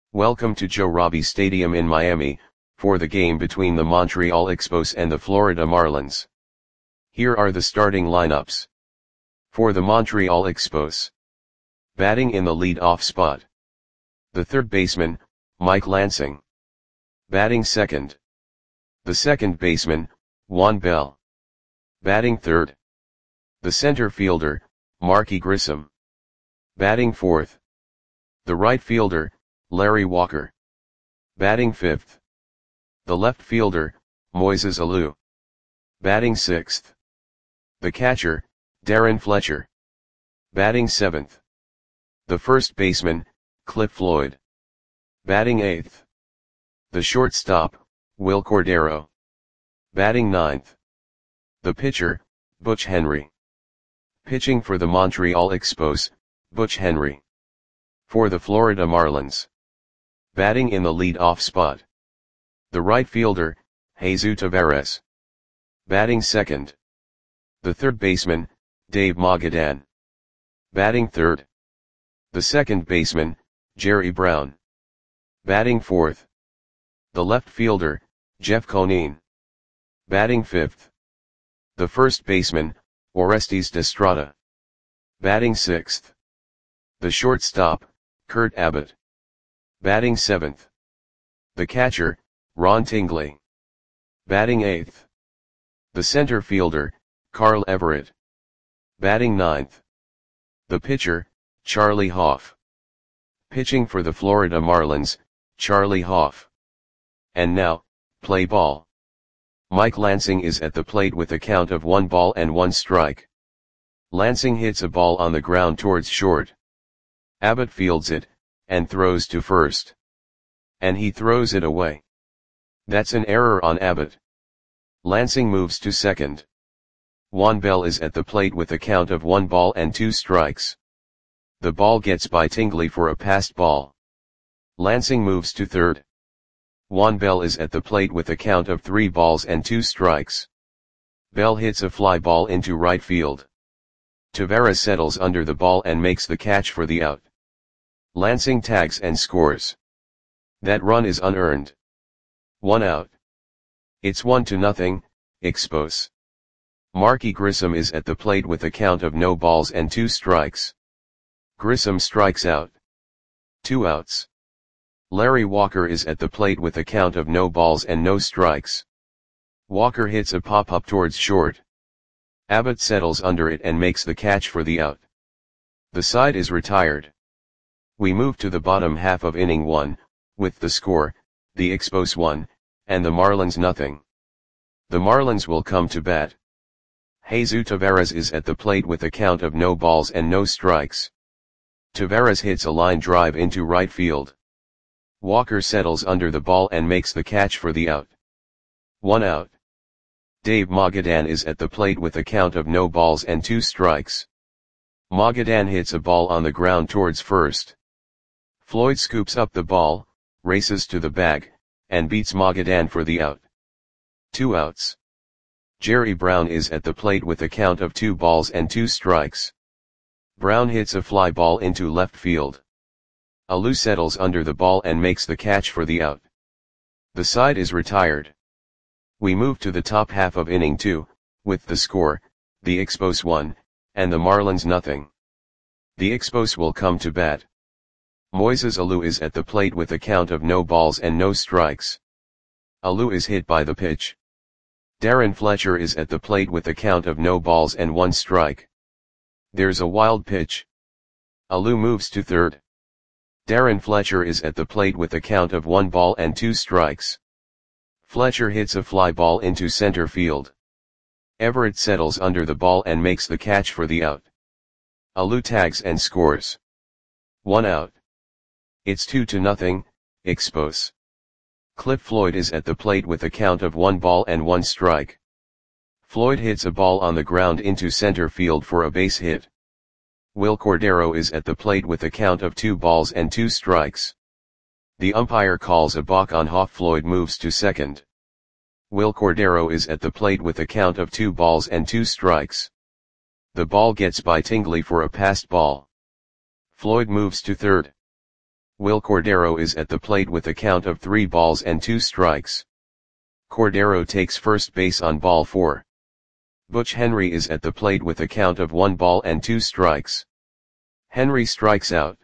Welcome to Joe Robbie Stadium in Miami, for the game between the Montreal Expos and the Florida Marlins. Here are the starting lineups. For the Montreal Expos. Batting in the lead-off spot. The third baseman, Mike Lansing. Batting second. The second baseman, Juan Bell. Batting third. The center fielder, Marky Grissom. Batting fourth. The right fielder, Larry Walker. Batting fifth. The left fielder, Moises Alou. Batting sixth. The catcher, Darren Fletcher. Batting seventh. The first baseman, Cliff Floyd. Batting eighth. The shortstop, Wil Cordero. Batting ninth. The pitcher, Butch Henry. Pitching for the Montreal Expos, Butch Henry. For the Florida Marlins. Batting in the lead-off spot. The right fielder, Jesus Taveras. Batting second. The third baseman, Dave Magadan. Batting third. The second baseman, Jerry Brown. Batting fourth. The left fielder, Jeff Conine. Batting fifth. The first baseman, Orestes Destrada. Batting sixth. The shortstop, Kurt Abbott. Batting seventh. The catcher, Ron Tingley. Batting eighth. The center fielder, Carl Everett. Batting ninth. The pitcher, Charlie Hoff. Pitching for the Florida Marlins, Charlie Hoff. And now, play ball. Mike Lansing is at the plate with a count of 1 strike. Lansing hits a ball on the ground towards short. Abbott fields it, and throws to first. And he throws it away. That's an error on Abbott. Lansing moves to second. Juan Bell is at the plate with a count of 1 strikes. The ball gets by Tingley for a passed ball. Lansing moves to third. Juan Bell is at the plate with a count of 3 strikes. Bell hits a fly ball into right field. Taveras settles under the ball and makes the catch for the out. Lansing tags and scores. That run is unearned. 1 out. It's 1-0, Expos. Marky Grissom is at the plate with a count of no balls and 2 strikes. Grissom strikes out. 2 outs. Larry Walker is at the plate with a count of no balls and no strikes. Walker hits a pop-up towards short. Abbott settles under it and makes the catch for the out. The side is retired. We move to the bottom half of inning 1, with the score, the Expos 1, and the Marlins nothing. The Marlins will come to bat. Jesus Taveras is at the plate with a count of no balls and no strikes. Taveras hits a line drive into right field. Walker settles under the ball and makes the catch for the out. 1 out. Dave Magadan is at the plate with a count of no balls and 2 strikes. Magadan hits a ball on the ground towards first. Floyd scoops up the ball, races to the bag, and beats Magadan for the out. 2 outs. Jerry Brown is at the plate with a count of 2 strikes. Brown hits a fly ball into left field. Alou settles under the ball and makes the catch for the out. The side is retired. We move to the top half of inning 2, with the score, the Expos 1, and the Marlins nothing. The Expos will come to bat. Moises Alou is at the plate with a count of no balls and no strikes. Alou is hit by the pitch. Darren Fletcher is at the plate with a count of no balls and 1 strike. There's a wild pitch. Alou moves to third. Darren Fletcher is at the plate with a count of 1 ball and 2 strikes. Fletcher hits a fly ball into center field. Everett settles under the ball and makes the catch for the out. Alou tags and scores. 1 out. It's 2-0, Expos. Cliff Floyd is at the plate with a count of 1 ball and 1 strike. Floyd hits a ball on the ground into center field for a base hit. Wil Cordero is at the plate with a count of 2 balls and 2 strikes. The umpire calls a balk on Hoff. Floyd moves to second. Wil Cordero is at the plate with a count of 2 balls and 2 strikes. The ball gets by Tingley for a passed ball. Floyd moves to third. Will Cordero is at the plate with a count of 3 balls and 2 strikes. Cordero takes first base on ball 4. Butch Henry is at the plate with a count of 1 ball and 2 strikes. Henry strikes out.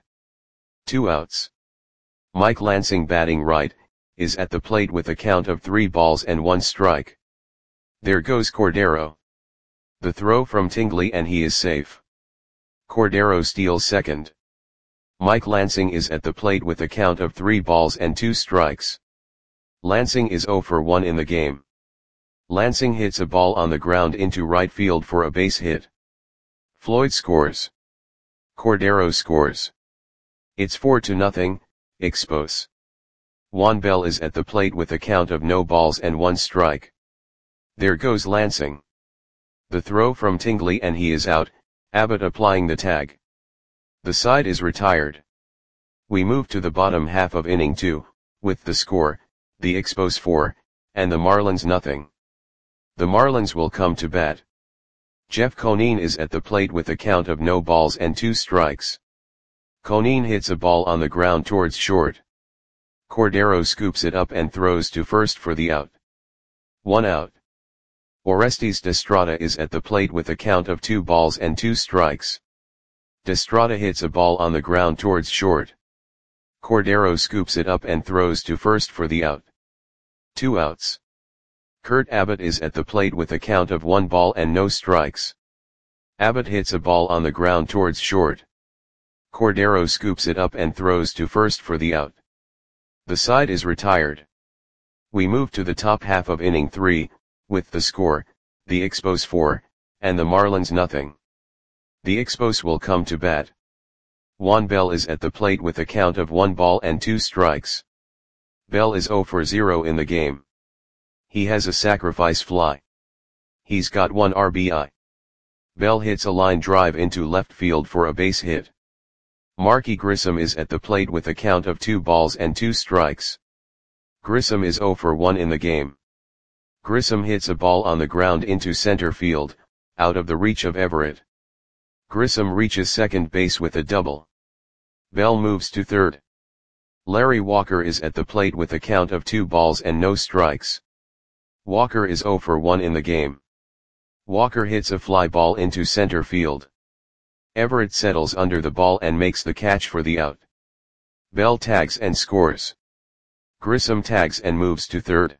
2 outs. Mike Lansing, batting right, is at the plate with a count of 3 balls and 1 strike. There goes Cordero. The throw from Tingley and he is safe. Cordero steals second. Mike Lansing is at the plate with a count of 3 balls and 2 strikes. Lansing is 0 for 1 in the game. Lansing hits a ball on the ground into right field for a base hit. Floyd scores. Cordero scores. It's 4-0, Expos. Juan Bell is at the plate with a count of no balls and 1 strike. There goes Lansing. The throw from Tingley and he is out, Abbott applying the tag. The side is retired. We move to the bottom half of inning 2, with the score, the Expos 4, and the Marlins 0. The Marlins will come to bat. Jeff Conine is at the plate with a count of no balls and 2 strikes. Conine hits a ball on the ground towards short. Cordero scoops it up and throws to first for the out. 1 out. Orestes Destrada is at the plate with a count of 2 balls and 2 strikes. Destrada hits a ball on the ground towards short. Cordero scoops it up and throws to first for the out. 2 outs. Kurt Abbott is at the plate with a count of 1 ball and no strikes. Abbott hits a ball on the ground towards short. Cordero scoops it up and throws to first for the out. The side is retired. We move to the top half of inning 3, with the score, the Expos 4, and the Marlins 0. The Expos will come to bat. Juan Bell is at the plate with a count of 1 ball and 2 strikes. Bell is 0 for 0 in the game. He has a sacrifice fly. He's got 1 RBI. Bell hits a line drive into left field for a base hit. Marky Grissom is at the plate with a count of 2 balls and 2 strikes. Grissom is 0 for 1 in the game. Grissom hits a ball on the ground into center field, out of the reach of Everett. Grissom reaches second base with a double. Bell moves to third. Larry Walker is at the plate with a count of 2 balls and no strikes. Walker is 0 for 1 in the game. Walker hits a fly ball into center field. Everett settles under the ball and makes the catch for the out. Bell tags and scores. Grissom tags and moves to third.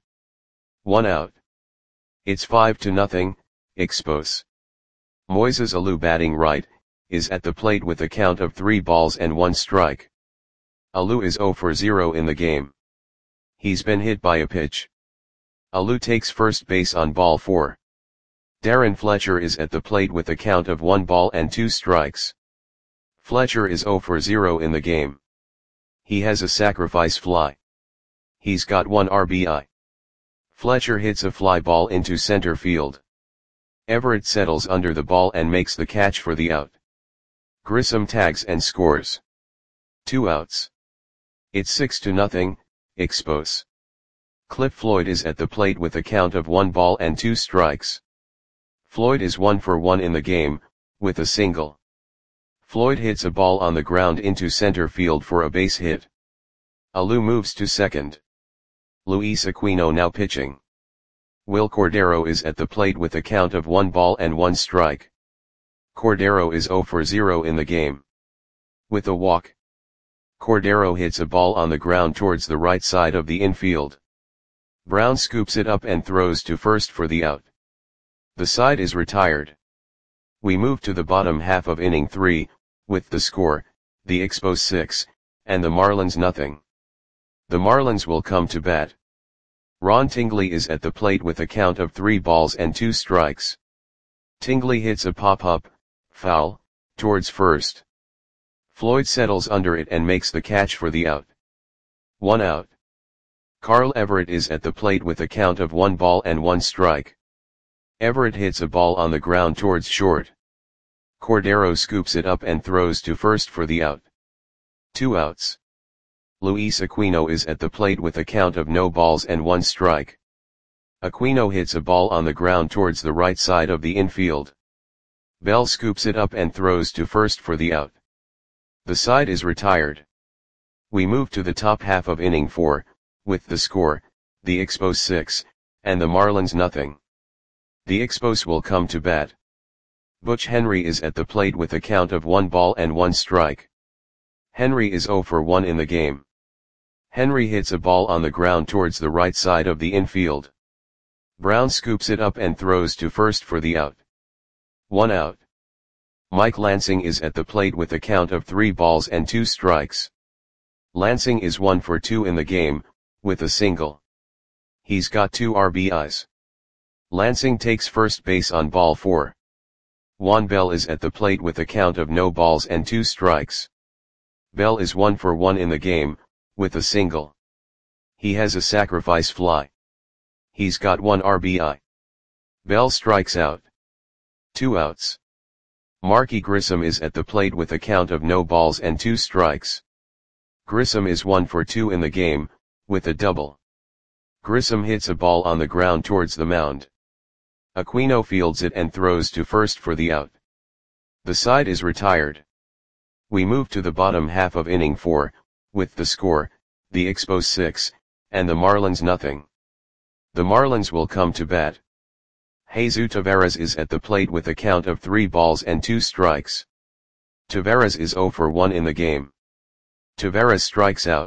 1 out. It's 5-0, Expos. Moises Alou, batting right, is at the plate with a count of 3 balls and 1 strike. Alou is 0 for 0 in the game. He's been hit by a pitch. Alou takes first base on ball 4. Darren Fletcher is at the plate with a count of 1 ball and 2 strikes. Fletcher is 0 for 0 in the game. He has a sacrifice fly. He's got 1 RBI. Fletcher hits a fly ball into center field. Everett settles under the ball and makes the catch for the out. Grissom tags and scores. 2 outs. It's 6-0, Expos. Cliff Floyd is at the plate with a count of 1 ball and 2 strikes. Floyd is 1 for 1 in the game, with a single. Floyd hits a ball on the ground into center field for a base hit. Alou moves to second. Luis Aquino now pitching. Will Cordero is at the plate with a count of 1 ball and 1 strike. Cordero is 0 for 0 in the game. With a walk. Cordero hits a ball on the ground towards the right side of the infield. Brown scoops it up and throws to first for the out. The side is retired. We move to the bottom half of inning 3, with the score, the Expos 6, and the Marlins 0. The Marlins will come to bat. Ron Tingley is at the plate with a count of 3 balls and 2 strikes. Tingley hits a pop-up, foul, towards first. Floyd settles under it and makes the catch for the out. 1 out. Carl Everett is at the plate with a count of 1 ball and 1 strike. Everett hits a ball on the ground towards short. Cordero scoops it up and throws to first for the out. 2 outs. Luis Aquino is at the plate with a count of no balls and 1 strike. Aquino hits a ball on the ground towards the right side of the infield. Bell scoops it up and throws to first for the out. The side is retired. We move to the top half of inning 4, with the score, the Expos 6, and the Marlins nothing. The Expos will come to bat. Butch Henry is at the plate with a count of 1 ball and 1 strike. Henry is 0 for 1 in the game. Henry hits a ball on the ground towards the right side of the infield. Brown scoops it up and throws to first for the out. 1 out. Mike Lansing is at the plate with a count of 3 balls and 2 strikes. Lansing is 1 for 2 in the game, with a single. He's got 2 RBIs. Lansing takes first base on ball 4. Juan Bell is at the plate with a count of no balls and 2 strikes. Bell is 1 for 1 in the game, with a single. He has a sacrifice fly. He's got 1 RBI. Bell strikes out. 2 outs. Marky Grissom is at the plate with a count of no balls and 2 strikes. Grissom is 1 for 2 in the game, with a double. Grissom hits a ball on the ground towards the mound. Aquino fields it and throws to first for the out. The side is retired. We move to the bottom half of inning 4, with the score, the Expos 6, and the Marlins nothing. The Marlins will come to bat. Jesus Taveras is at the plate with a count of 3 balls and 2 strikes. Taveras is 0 for 1 in the game. Taveras strikes out.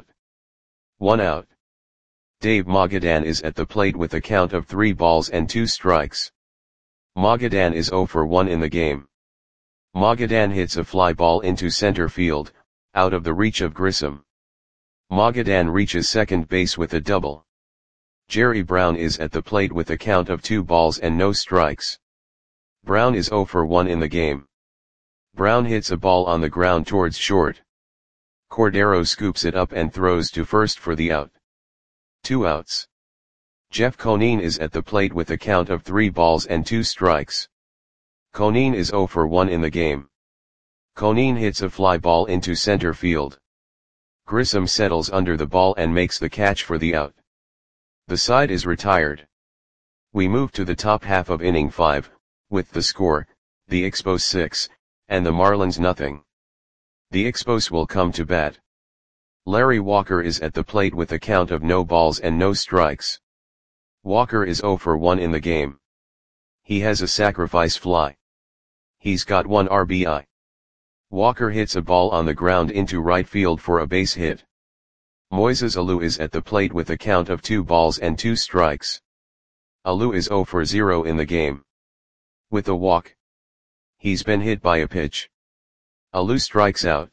1 out. Dave Magadan is at the plate with a count of 3 balls and 2 strikes. Magadan is 0 for 1 in the game. Magadan hits a fly ball into center field, out of the reach of Grissom. Magadan reaches second base with a double. Jerry Brown is at the plate with a count of 2 balls and no strikes. Brown is 0 for 1 in the game. Brown hits a ball on the ground towards short. Cordero scoops it up and throws to first for the out. 2 outs. Jeff Conine is at the plate with a count of 3 balls and 2 strikes. Conine is 0 for 1 in the game. Conine hits a fly ball into center field. Grissom settles under the ball and makes the catch for the out. The side is retired. We move to the top half of inning 5, with the score, the Expos 6, and the Marlins nothing. The Expos will come to bat. Larry Walker is at the plate with a count of no balls and no strikes. Walker is 0 for 1 in the game. He has a sacrifice fly. He's got 1 RBI. Walker hits a ball on the ground into right field for a base hit. Moises Alou is at the plate with a count of 2 balls and 2 strikes. Alou is 0 for 0 in the game. With a walk. He's been hit by a pitch. Alou strikes out.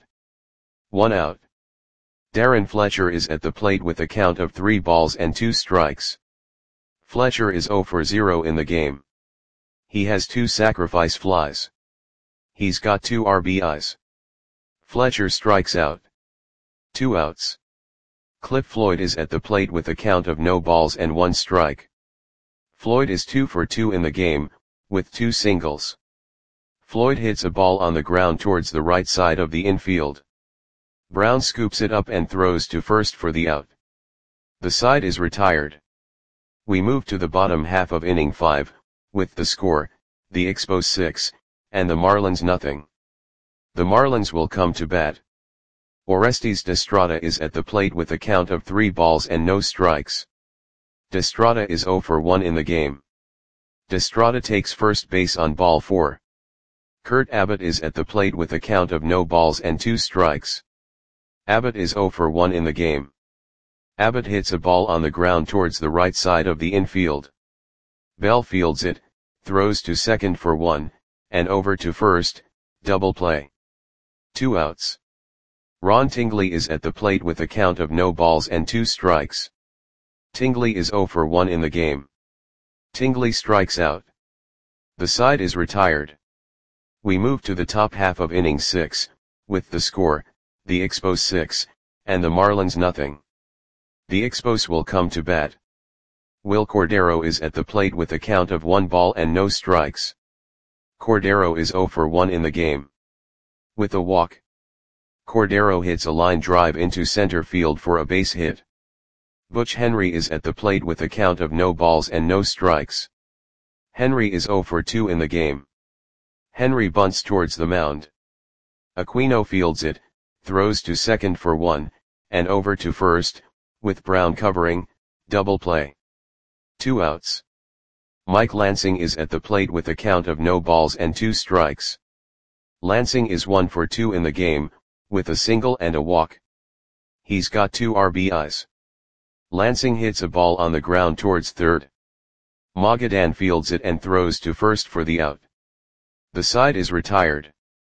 1 out. Darren Fletcher is at the plate with a count of 3 balls and 2 strikes. Fletcher is 0 for 0 in the game. He has 2 sacrifice flies. He's got 2 RBIs. Fletcher strikes out. 2 outs. Cliff Floyd is at the plate with a count of no balls and 1 strike. Floyd is 2 for 2 in the game, with 2 singles. Floyd hits a ball on the ground towards the right side of the infield. Brown scoops it up and throws to first for the out. The side is retired. We move to the bottom half of inning 5, with the score, the Expos 6, and the Marlins nothing. The Marlins will come to bat. Orestes Destrada is at the plate with a count of 3 balls and no strikes. Destrada is 0 for 1 in the game. Destrada takes first base on ball 4. Kurt Abbott is at the plate with a count of no balls and 2 strikes. Abbott is 0 for 1 in the game. Abbott hits a ball on the ground towards the right side of the infield. Bell fields it, throws to second for 1, and over to first, double play. 2 outs. Ron Tingley is at the plate with a count of no balls and 2 strikes. Tingley is 0 for 1 in the game. Tingley strikes out. The side is retired. We move to the top half of inning 6, with the score, the Expos 6, and the Marlins nothing. The Expos will come to bat. Will Cordero is at the plate with a count of 1 ball and no strikes. Cordero is 0 for 1 in the game. With a walk. Cordero hits a line drive into center field for a base hit. Butch Henry is at the plate with a count of no balls and no strikes. Henry is 0 for 2 in the game. Henry bunts towards the mound. Aquino fields it, throws to second for 1, and over to first, with Brown covering, double play. 2 outs. Mike Lansing is at the plate with a count of no balls and 2 strikes. Lansing is 1 for 2 in the game, with a single and a walk. He's got 2 RBIs. Lansing hits a ball on the ground towards third. Magadan fields it and throws to first for the out. The side is retired.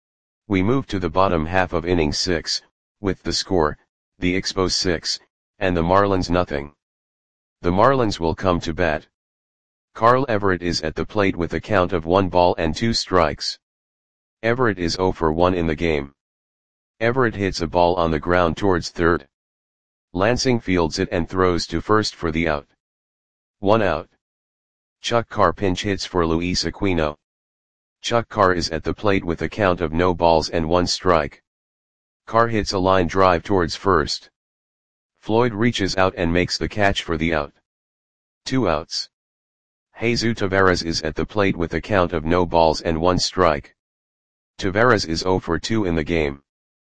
We move to the bottom half of inning 6, with the score, the Expos 6, and the Marlins nothing. The Marlins will come to bat. Carl Everett is at the plate with a count of 1 ball and 2 strikes. Everett is 0 for 1 in the game. Everett hits a ball on the ground towards third. Lansing fields it and throws to first for the out. 1 out. Chuck Carr pinch hits for Luis Aquino. Chuck Carr is at the plate with a count of no balls and 1 strike. Carr hits a line drive towards first. Floyd reaches out and makes the catch for the out. 2 outs. Jesus Taveras is at the plate with a count of no balls and 1 strike. Taveras is 0 for 2 in the game.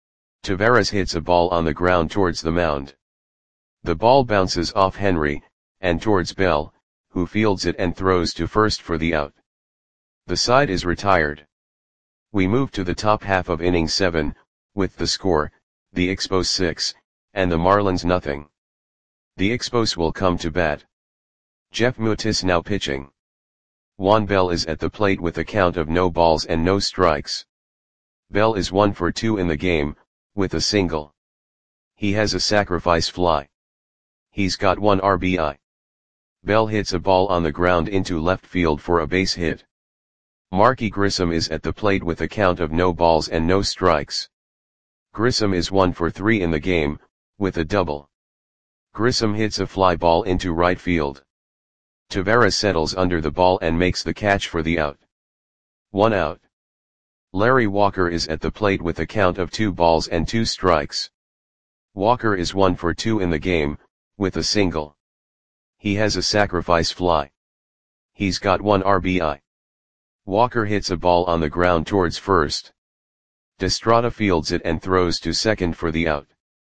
Taveras hits a ball on the ground towards the mound. The ball bounces off Henry, and towards Bell, who fields it and throws to first for the out. The side is retired. We move to the top half of inning 7, with the score, the Expos 6, and the Marlins nothing. The Expos will come to bat. Jeff Mutis now pitching. Juan Bell is at the plate with a count of no balls and no strikes. Bell is 1 for 2 in the game, with a single. He has a sacrifice fly. He's got 1 RBI. Bell hits a ball on the ground into left field for a base hit. Marky Grissom is at the plate with a count of no balls and no strikes. Grissom is 1 for 3 in the game, with a double. Grissom hits a fly ball into right field. Taveras settles under the ball and makes the catch for the out. 1 out. Larry Walker is at the plate with a count of 2 balls and 2 strikes. Walker is 1 for 2 in the game, with a single. He has a sacrifice fly. He's got 1 RBI. Walker hits a ball on the ground towards first. Destrada fields it and throws to second for the out.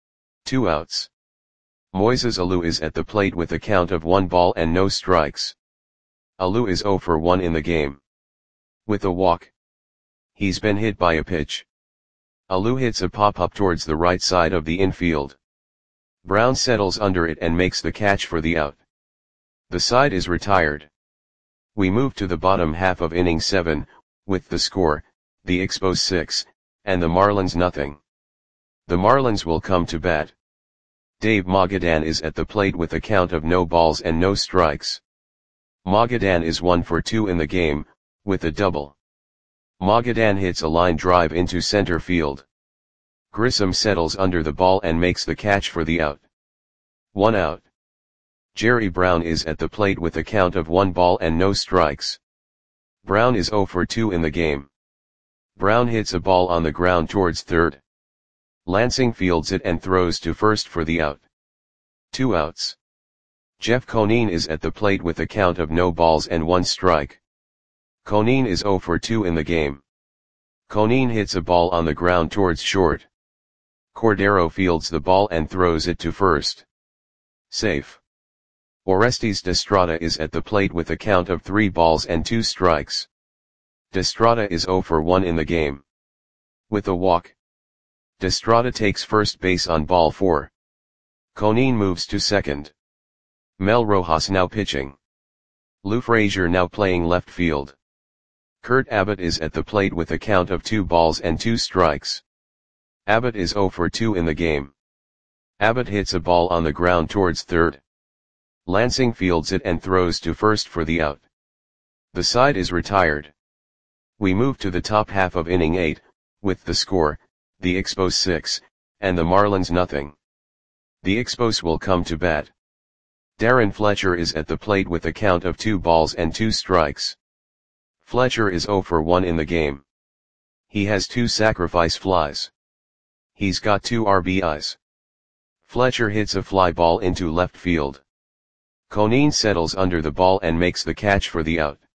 2 outs. Moises Alou is at the plate with a count of 1 ball and no strikes. Alou is 0 for 1 in the game. With a walk. He's been hit by a pitch. Alou hits a pop-up towards the right side of the infield. Brown settles under it and makes the catch for the out. The side is retired. We move to the bottom half of inning 7, with the score, the Expos 6, and the Marlins nothing. The Marlins will come to bat. Dave Magadan is at the plate with a count of no balls and no strikes. Magadan is 1 for 2 in the game, with a double. Magadan hits a line drive into center field. Grissom settles under the ball and makes the catch for the out. 1 out. Jerry Brown is at the plate with a count of 1 ball and no strikes. Brown is 0 for 2 in the game. Brown hits a ball on the ground towards third. Lansing fields it and throws to first for the out. 2 outs. Jeff Conine is at the plate with a count of no balls and 1 strike. Conine is 0 for 2 in the game. Conine hits a ball on the ground towards short. Cordero fields the ball and throws it to first. Safe. Orestes Destrada is at the plate with a count of 3 balls and 2 strikes. Destrada is 0 for 1 in the game. With a walk. Destrada takes first base on ball 4. Conine moves to second. Mel Rojas now pitching. Lou Frazier now playing left field. Kurt Abbott is at the plate with a count of 2 balls and 2 strikes. Abbott is 0 for 2 in the game. Abbott hits a ball on the ground towards third. Lansing fields it and throws to first for the out. The side is retired. We move to the top half of inning 8, with the score, the Expos 6, and the Marlins nothing. The Expos will come to bat. Darren Fletcher is at the plate with a count of 2 balls and 2 strikes. Fletcher is 0 for 1 in the game. He has 2 sacrifice flies. He's got 2 RBIs. Fletcher hits a fly ball into left field. Conine settles under the ball and makes the catch for the out.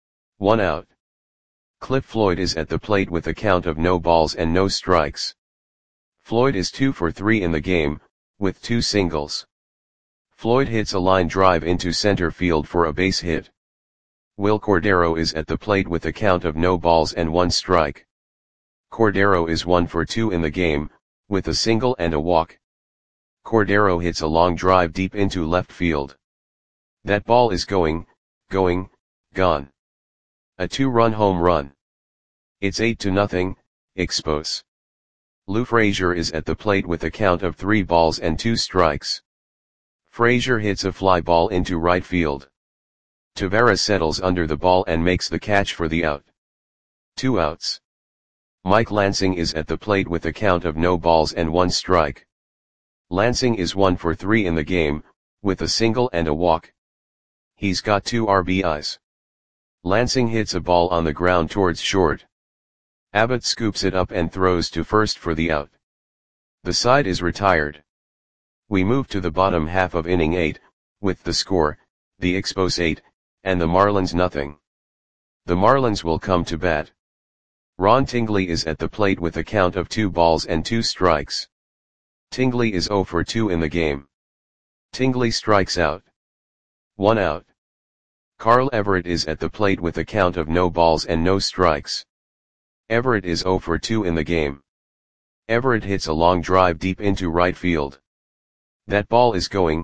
1 out. Cliff Floyd is at the plate with a count of no balls and no strikes. Floyd is 2 for 3 in the game, with 2 singles. Floyd hits a line drive into center field for a base hit. Will Cordero is at the plate with a count of no balls and 1 strike. Cordero is 1 for 2 in the game, with a single and a walk. Cordero hits a long drive deep into left field. That ball is going, gone. A 2-run home run. It's 8-0, Expos. Lou Frazier is at the plate with a count of 3 balls and 2 strikes. Frazier hits a fly ball into right field. Taveras settles under the ball and makes the catch for the out. 2 outs. Mike Lansing is at the plate with a count of no balls and 1 strike. Lansing is 1 for 3 in the game, with a single and a walk. He's got 2 RBIs. Lansing hits a ball on the ground towards short. Abbott scoops it up and throws to first for the out. The side is retired. We move to the bottom half of inning 8, with the score, the Expos 8, and the Marlins nothing. The Marlins will come to bat. Ron Tingley is at the plate with a count of 2 balls and 2 strikes. Tingley is 0 for 2 in the game. Tingley strikes out. 1 out. Carl Everett is at the plate with a count of no balls and no strikes. Everett is 0 for 2 in the game. Everett hits a long drive deep into right field. That ball is going,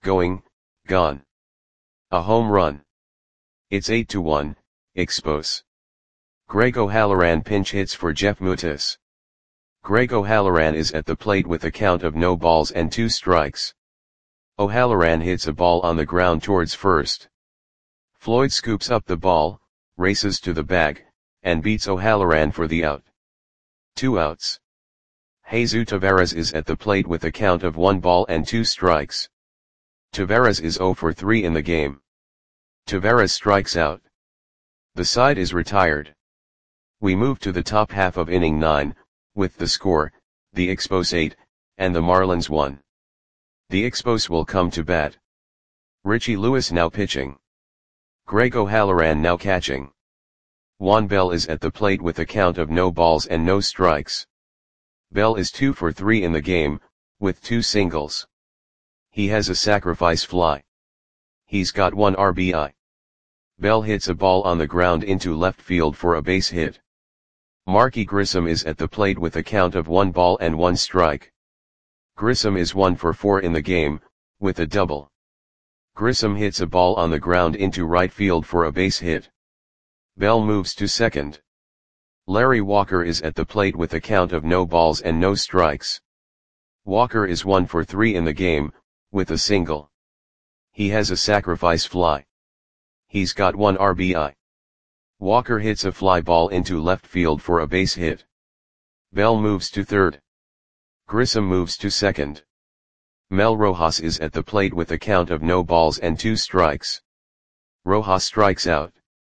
gone. A home run. It's 8-1, Expos. Greg O'Halloran pinch hits for Jeff Mutis. Greg O'Halloran is at the plate with a count of no balls and 2 strikes. O'Halloran hits a ball on the ground towards first. Floyd scoops up the ball, races to the bag, and beats O'Halloran for the out. 2 outs. Jesus Taveras is at the plate with a count of 1 ball and 2 strikes. Taveras is 0 for 3 in the game. Taveras strikes out. The side is retired. We move to the top half of inning 9, with the score, the Expos 8, and the Marlins 1. The Expos will come to bat. Richie Lewis now pitching. Greg O'Halloran now catching. Juan Bell is at the plate with a count of no balls and no strikes. Bell is 2 for 3 in the game, with 2 singles. He has a sacrifice fly. He's got 1 RBI. Bell hits a ball on the ground into left field for a base hit. Marky Grissom is at the plate with a count of 1 ball and 1 strike. Grissom is 1 for 4 in the game, with a double. Grissom hits a ball on the ground into right field for a base hit. Bell moves to second. Larry Walker is at the plate with a count of no balls and no strikes. Walker is 1 for 3 in the game, with a single. He has a sacrifice fly. He's got 1 RBI. Walker hits a fly ball into left field for a base hit. Bell moves to third. Grissom moves to second. Mel Rojas is at the plate with a count of no balls and 2 strikes. Rojas strikes out.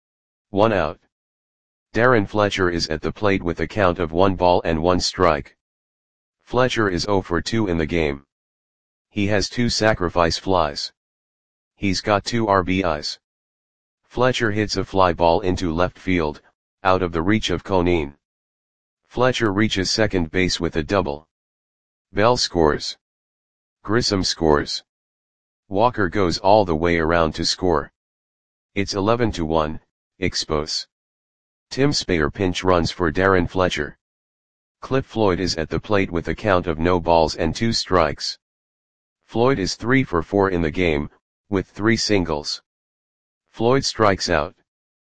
1 out. Darren Fletcher is at the plate with a count of 1 ball and 1 strike. Fletcher is 0 for 2 in the game. He has 2 sacrifice flies. He's got 2 RBIs. Fletcher hits a fly ball into left field, out of the reach of Conine. Fletcher reaches second base with a double. Bell scores. Grissom scores. Walker goes all the way around to score. It's 11-1, Expos. Tim Speyer pinch runs for Darren Fletcher. Cliff Floyd is at the plate with a count of no balls and 2 strikes. Floyd is 3 for 4 in the game, with 3 singles. Floyd strikes out.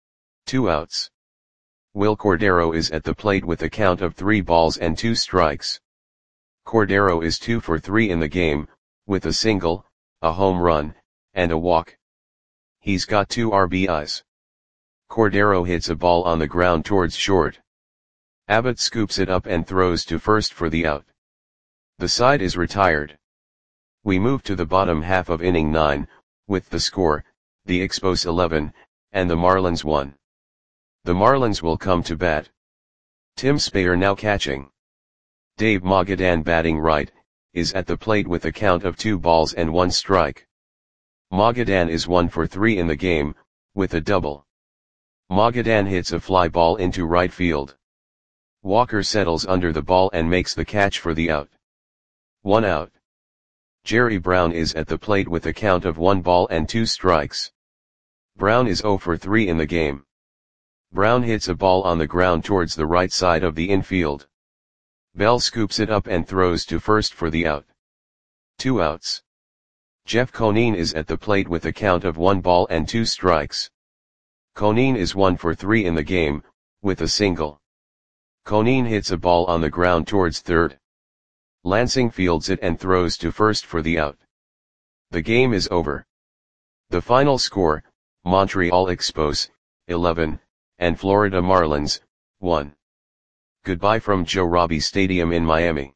2 outs. Will Cordero is at the plate with a count of 3 balls and 2 strikes. Cordero is 2 for 3 in the game, with a single, a home run, and a walk. He's got 2 RBIs. Cordero hits a ball on the ground towards short. Abbott scoops it up and throws to first for the out. The side is retired. We move to the bottom half of inning 9, with the score, the Expos 11, and the Marlins 1. The Marlins will come to bat. Tim Speyer now catching. Dave Magadan batting right, is at the plate with a count of 2 balls and 1 strike. Magadan is 1 for 3 in the game, with a double. Magadan hits a fly ball into right field. Walker settles under the ball and makes the catch for the out. 1 out. Jerry Brown is at the plate with a count of 1 ball and 2 strikes. Brown is 0 for 3 in the game. Brown hits a ball on the ground towards the right side of the infield. Bell scoops it up and throws to first for the out. 2 outs. Jeff Conine is at the plate with a count of 1 ball and 2 strikes. Conine is 1 for 3 in the game, with a single. Conine hits a ball on the ground towards third. Lansing fields it and throws to first for the out. The game is over. The final score, Montreal Expos, 11, and Florida Marlins, 1. Goodbye from Joe Robbie Stadium in Miami.